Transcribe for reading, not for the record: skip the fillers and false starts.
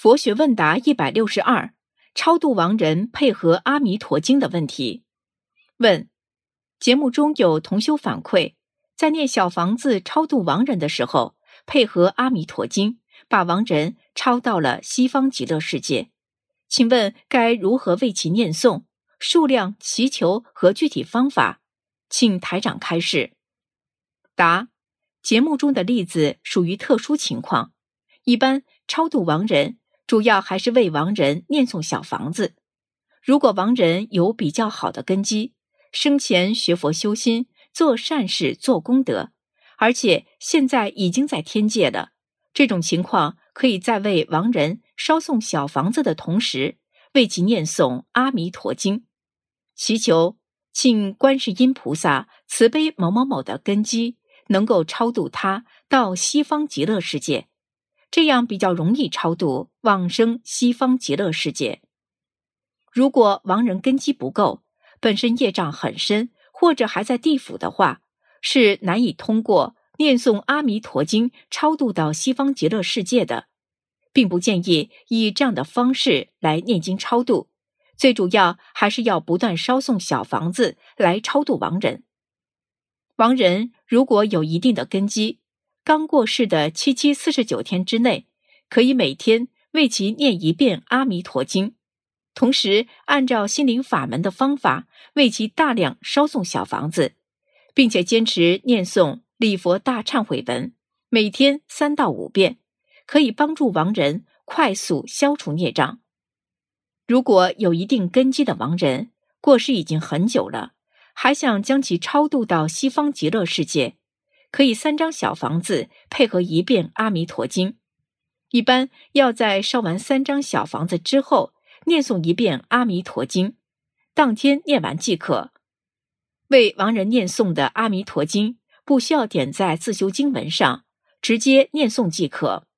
佛学问答162，超度亡人配合阿弥陀经的问题。问：节目中有同修反馈，在念小房子超度亡人的时候，配合阿弥陀经，把亡人超到了西方极乐世界。请问该如何为其念诵？数量、祈求和具体方法，请台长开示。答：节目中的例子属于特殊情况，一般超度亡人主要还是为亡人念诵小房子。如果亡人有比较好的根基，生前学佛修心，做善事做功德，而且现在已经在天界了，这种情况可以在为亡人烧送小房子的同时，为其念诵阿弥陀经，祈求请观世音菩萨慈悲某某某的根基，能够超度他到西方极乐世界，这样比较容易超度往生西方极乐世界。如果亡人根基不够，本身业障很深，或者还在地府的话，是难以通过念诵阿弥陀经超度到西方极乐世界的，并不建议以这样的方式来念经超度，最主要还是要不断烧送小房子来超度亡人。亡人如果有一定的根基，刚过世的749天之内，可以每天为其念一遍阿弥陀经，同时按照心灵法门的方法为其大量烧送小房子，并且坚持念诵礼佛大忏悔文，每天3到5遍，可以帮助亡人快速消除孽障。如果有一定根基的亡人，过世已经很久了，还想将其超度到西方极乐世界，可以3张小房子配合1遍阿弥陀经，一般要在烧完3张小房子之后念诵1遍阿弥陀经，当天念完即可。为亡人念诵的阿弥陀经不需要点在自修经文上，直接念诵即可。